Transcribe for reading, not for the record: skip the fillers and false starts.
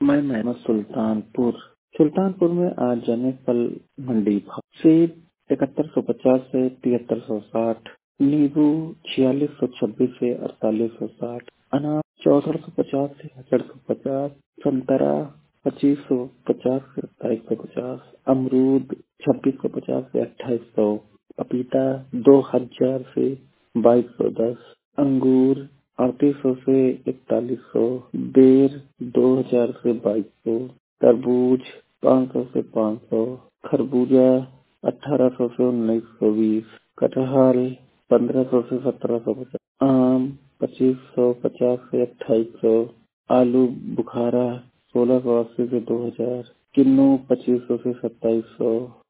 मैं मोहम्मद सुल्तानपुर में आज जाने फल मंडी भाव। सेब 7150 से 7360, नींबू 4626 से 4860, अनार 1450 से 1850, संतरा 2550 से 2750, अमरूद 2650 से 2800, पपीता 2000 से 2210, अंगूर 3800 से 4100, बेर 2000 से 2200, तरबूज 500 से 500, खरबूजा 1800 से 1920, कटहल 1500 से 1750, आम 2550 से 2800, आलू बुखारा 1680 से 2000, किन्नू 2500 से 2700,